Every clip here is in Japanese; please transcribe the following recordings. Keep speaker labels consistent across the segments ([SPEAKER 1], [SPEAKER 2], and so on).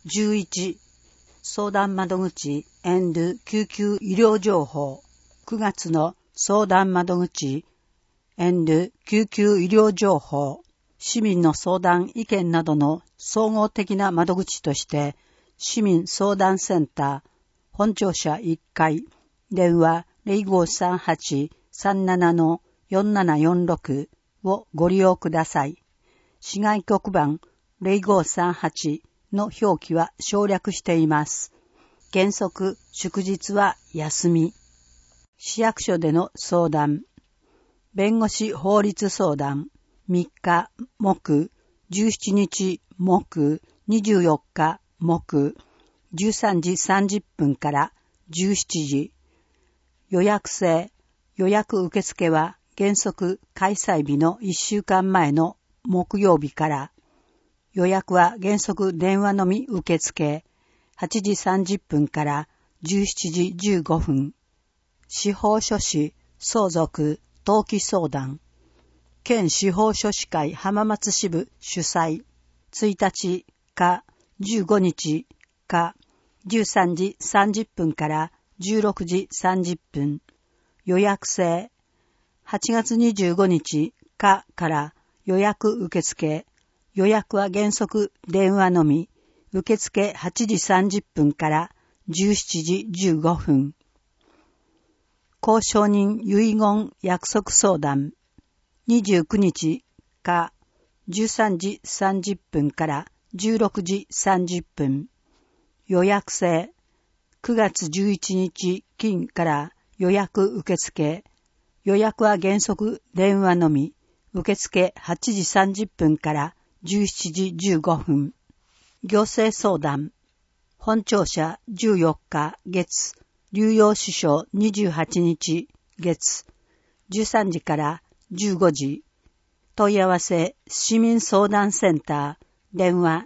[SPEAKER 1] 11相談窓口救急医療情報。9月の相談窓口救急医療情報。市民の相談意見などの総合的な窓口として市民相談センター本庁舎1階電話 0538-37-4746 をご利用ください。市外局番0538の表記は省略しています。原則祝日は休み。市役所での相談。弁護士法律相談。3日木、17日木、24日木、13時30分から17時。予約制。予約受付は原則開催日の1週間前の木曜日から。予約は原則電話のみ受付。8時30分から17時15分。司法書士、相続、登記相談。県司法書士会浜松支部主催。1日か15日か13時30分から16時30分。予約制。8月25日かから予約受付。予約は原則電話のみ。受付8時30分から17時15分。公証人遺言約束相談。29日か13時30分から16時30分。予約制。9月11日金から予約受付。予約は原則電話のみ。受付8時30分から17時15分。行政相談。本庁舎14日月。流用支所28日月。13時から15時。問い合わせ市民相談センター。電話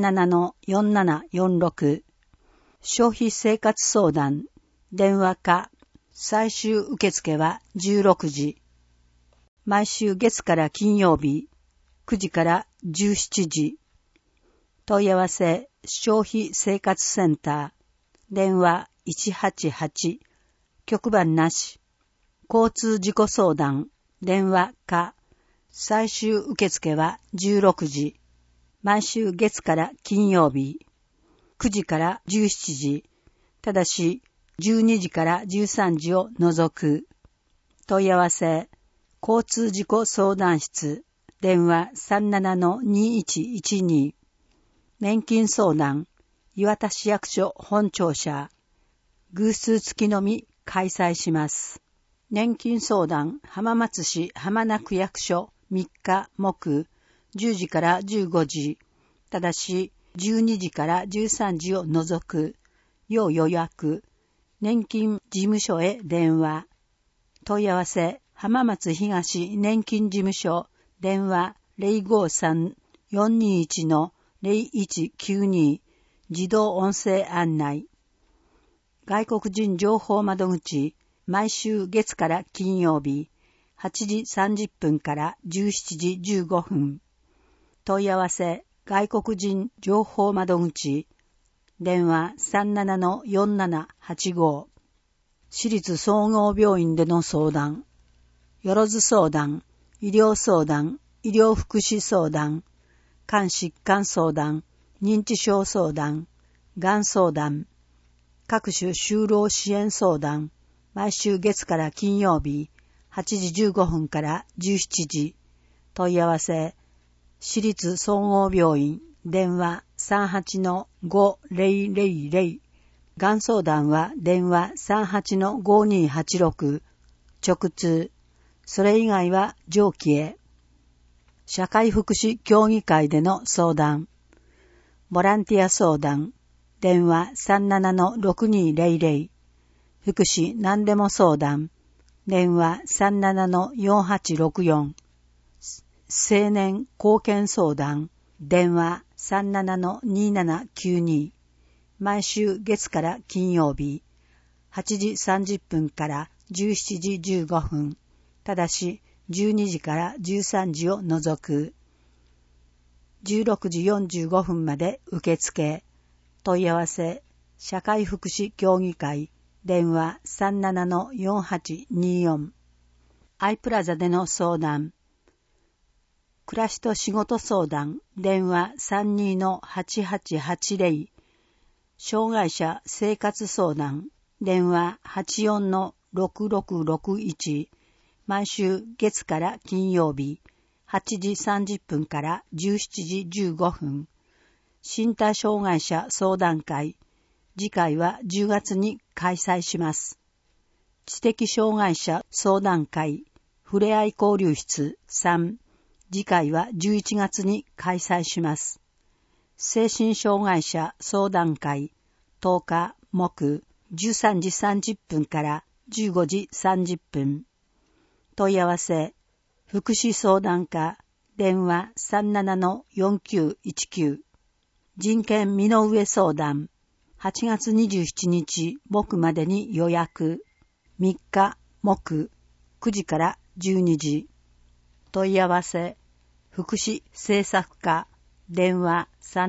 [SPEAKER 1] 37-4746。消費生活相談。電話か。最終受付は16時。毎週月から金曜日。9時から17時。問い合わせ消費生活センター。電話188。局番なし。交通事故相談。電話か。最終受付は16時。毎週月から金曜日。9時から17時。ただし12時から13時を除く。問い合わせ交通事故相談室。電話 37-2112。年金相談。磐田市役所本庁舎。偶数付きのみ開催します。年金相談浜松市浜名区役所3日木10時から15時。ただし12時から13時を除く。要予約。年金事務所へ電話。問い合わせ浜松東年金事務所。電話 053-421-0192 自動音声案内。外国人情報窓口。毎週月から金曜日。8時30分から17時15分。問い合わせ外国人情報窓口。電話 37-4785。私立総合病院での相談。よろず相談。医療相談、医療福祉相談、肝疾患相談、認知症相談、がん相談、各種就労支援相談、毎週月から金曜日、8時15分から17時、問い合わせ、私立総合病院、電話 38-5000、がん相談は電話 38-5286、直通、それ以外は上記へ。社会福祉協議会での相談。ボランティア相談。電話 37-6200。福祉何でも相談。電話 37-4864。青年貢献相談。電話 37-2792。毎週月から金曜日。8時30分から17時15分。ただし12時から13時を除く。16時45分まで受付。 問い合わせ、社会福祉協議会、電話 37-4824。I プラザでの相談。暮らしと仕事相談、電話 32-8880。障害者生活相談、電話 84-6661。毎週月から金曜日、8時30分から17時15分。身体障害者相談会。次回は10月に開催します。知的障害者相談会。ふれあい交流室3。次回は11月に開催します。精神障害者相談会。10日木13時30分から15時30分。問い合わせ。福祉相談課。電話 37-4919。人権身の上相談。8月27日木までに予約。3日木9時から12時。問い合わせ。福祉政策課。電話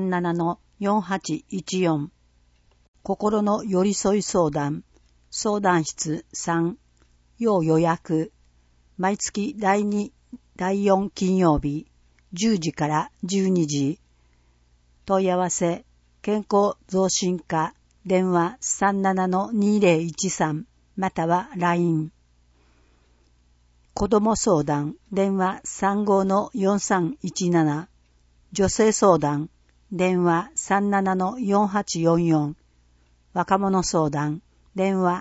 [SPEAKER 1] 37-4814。心の寄り添い相談。相談室3。要予約。毎月第2、第4金曜日。10時から12時。問い合わせ。健康増進課。電話 37-2013。または LINE。子ども相談。電話 35-4317。女性相談。電話 37-4844。若者相談。電話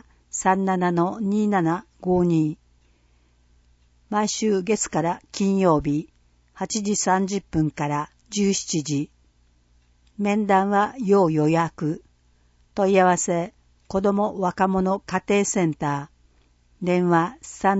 [SPEAKER 1] 37-2752。毎週月から金曜日。8時30分から17時。面談は要予約。問い合わせ。子ども若者家庭センター。電話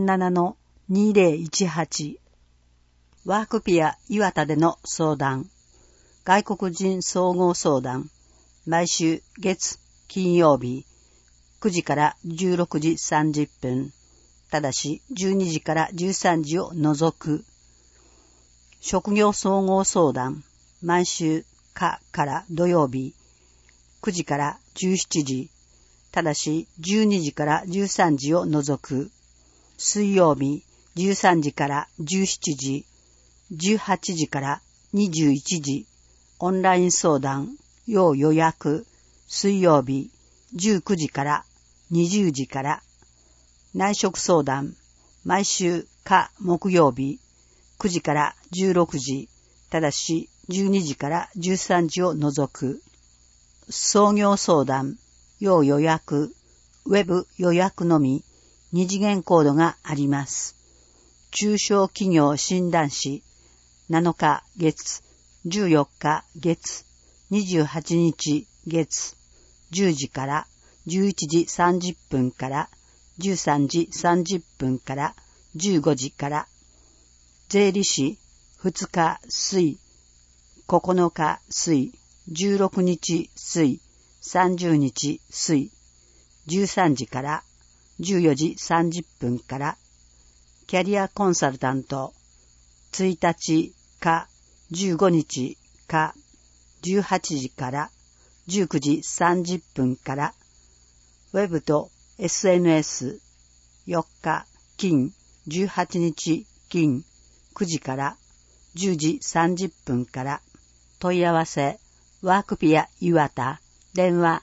[SPEAKER 1] 37-2018。ワークピア岩田での相談。外国人総合相談。毎週月金曜日。9時から16時30分。ただし12時から13時を除く。職業総合相談。毎週火から土曜日。9時から17時。ただし12時から13時を除く。水曜日13時から17時。18時から21時。オンライン相談。要予約。水曜日19時から20時から。内職相談。毎週火木曜日。9時から16時。ただし12時から13時を除く。創業相談。要予約。ウェブ予約のみ。2次元コードがあります。中小企業診断士。7日月。14日月。28日月。10時から11時30分から13時30分から15時から。税理士。2日水。9日水。16日水。30日水。13時から14時30分から。キャリアコンサルタント。1日か15日か18時から19時30分から。ウェブと SNS。4日金。18日金。9時から10時30分から。問い合わせ。ワークピア岩田。電話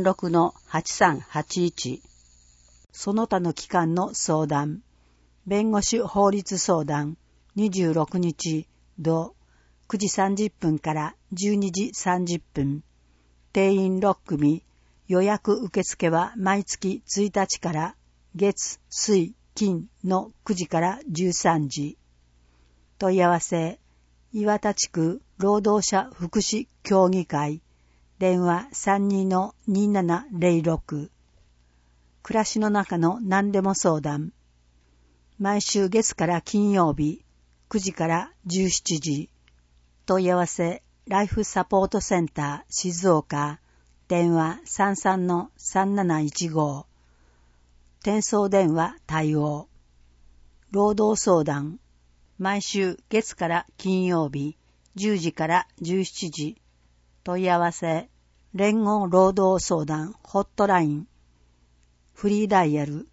[SPEAKER 1] 36-8381。その他の機関の相談。弁護士法律相談。26日土9時30分から12時30分。定員6組。予約受付は毎月1日から月水金の9時から13時。問い合わせ。岩田地区労働者福祉協議会。電話 32-2706。暮らしの中の何でも相談。毎週月から金曜日。9時から17時。問い合わせ。ライフサポートセンター静岡。電話 33-3715。転送電話対応。労働相談。毎週月から金曜日10時から17時。問い合わせ。 連合労働相談ホットライン、フリーダイヤル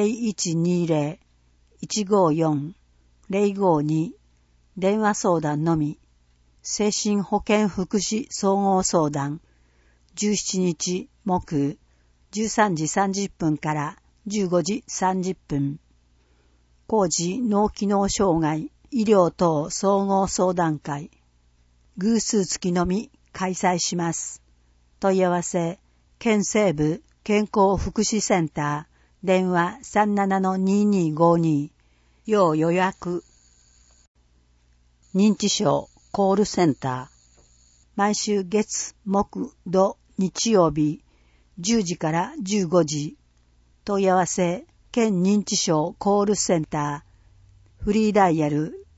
[SPEAKER 1] 0120-154-052、電話相談のみ、精神保健福祉総合相談、17日木、13時30分から15時30分。高次脳機能障害医療等総合相談会、偶数月のみ開催します。問い合わせ、県西部健康福祉センター、電話 37-2252、要予約。認知症コールセンター、毎週月、木、土、日曜日、10時から15時。問い合わせ、県認知症コールセンター、フリーダイヤル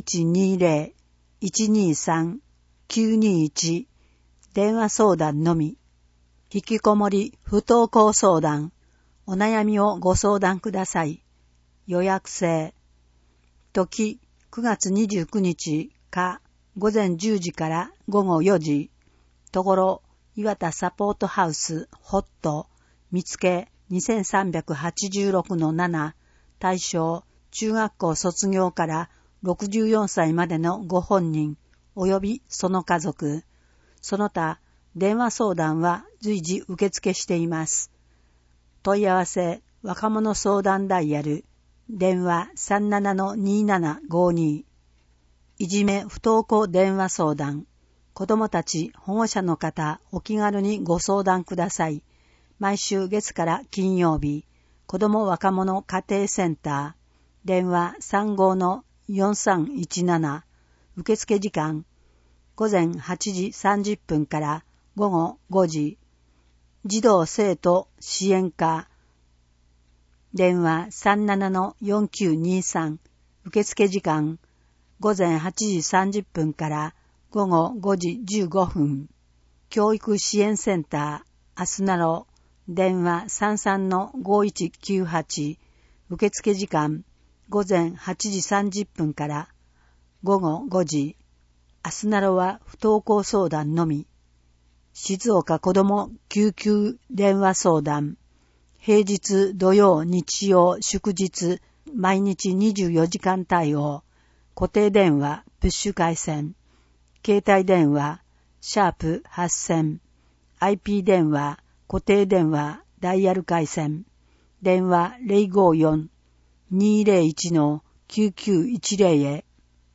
[SPEAKER 1] 0120-123-921、電話相談のみ。引きこもり不登校相談、お悩みをご相談ください。予約制。時、9月29日か午前10時から午後4時。ところ、岩田サポートハウスホット見つけ2386-7、対象中学校卒業から64歳までのご本人及びその家族、その他電話相談は随時受付しています。問い合わせ若者相談ダイヤル電話 37-2752、いじめ不登校電話相談、子どもたち保護者の方お気軽にご相談ください。毎週月から金曜日、子ども若者家庭センター、電話 35-4317、受付時間、午前8時30分から午後5時、児童生徒支援課、電話 37-4923、受付時間、午前8時30分から午後5時15分、教育支援センター、アスナロ、電話 33-5198、受付時間、午前8時30分から午後5時、アスナロは不登校相談のみ。静岡子ども救急電話相談、平日土曜日曜祝日毎日24時間対応、固定電話プッシュ回線、携帯電話#8000、IP 電話固定電話ダイヤル回線、電話 054-201-9910 へ。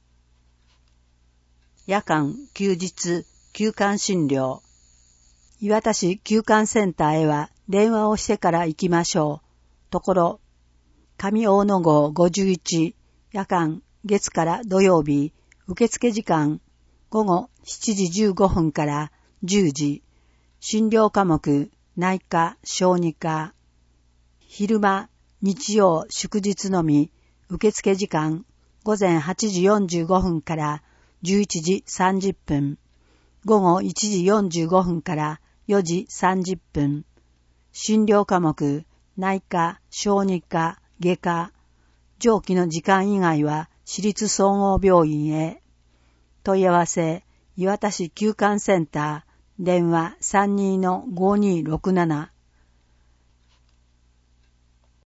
[SPEAKER 1] 夜間休日休館診療、岩田市休館センターへは電話をしてから行きましょう。ところ、上大野号51、夜間月から土曜日、受付時間、午後7時15分から10時、診療科目、内科、小児科、昼間、日曜、祝日のみ、受付時間、午前8時45分から11時30分、午後1時45分から4時30分、診療科目、内科、小児科、外科、上記の時間以外は市立総合病院へ。問い合わせ、岩田市休館センター、電話 32-5267、